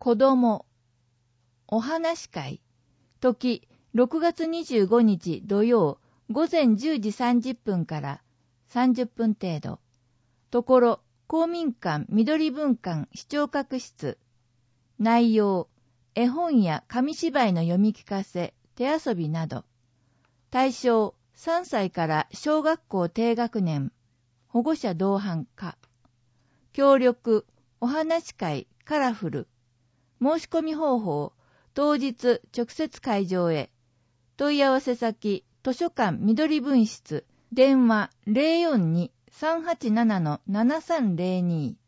子供、お話会、時、6月25日土曜、午前10時30分から30分程度。ところ、公民館緑文館視聴覚室。内容、絵本や紙芝居の読み聞かせ、手遊びなど。対象、3歳から小学校低学年、保護者同伴可。協力、お話会カラフル。申し込み方法、当日直接会場へ。問い合わせ先、図書館緑分室、電話 042-387-7302。